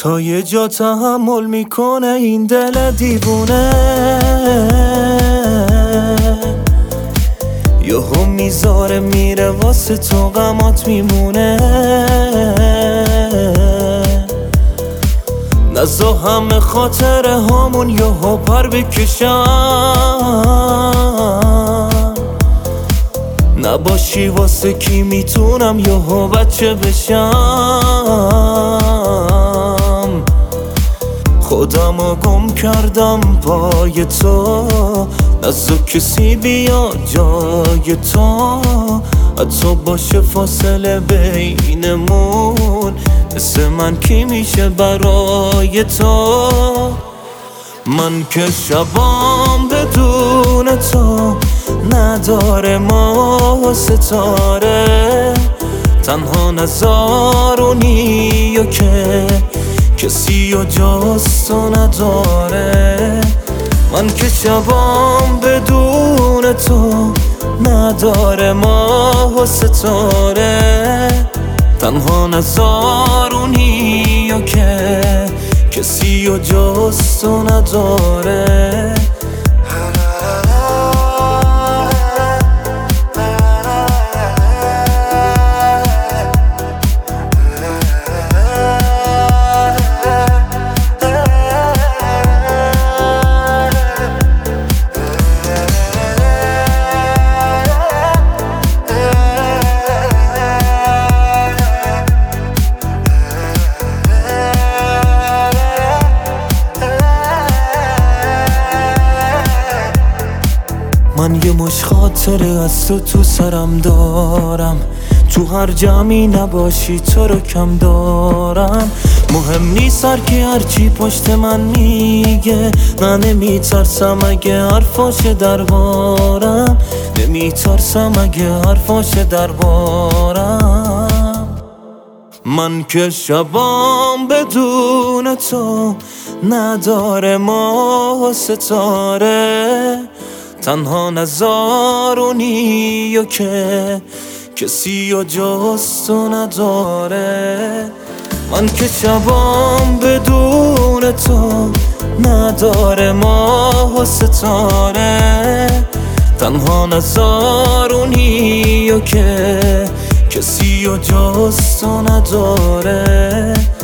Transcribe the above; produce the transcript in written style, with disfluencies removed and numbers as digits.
تا یه جا تحمل میکنه این دل دیوونه، یهو میذاره میره واسه تو غمات میمونه. نزا همه خاطره هامون یهو پر بکشم، نباشی واسه کی میتونم یهو بچه بشم. خودمو گم کردم پای تو، نزا کسی بیا جای تو، حتی باشه فاصله بینمون، مثل من کی میشه برای تو. من که شبام بدون تو نداره ما ستاره، تنها نزارونی و که کسی و جاست و نداره. من که شبام بدون تو نداره ما ستاره، تنها نزارونی و که کسی و جاست و نداره. من یه مش خاطره از تو سرم دارم، تو هر جمعی نباشی تو رو کم دارم. مهم نیست هر کی هرچی پشت من میگه، من نمیترسم اگه حرفاشه دربارم، نمیترسم اگه حرفاشه دربارم. من که شبام بدون تو نداره ما ستاره، تنها نزارونی و که کسی و جاست و نداره. من که شبام بدون تو نداره ما ستاره، تنها نزارونی و که کسی و جاست و نداره.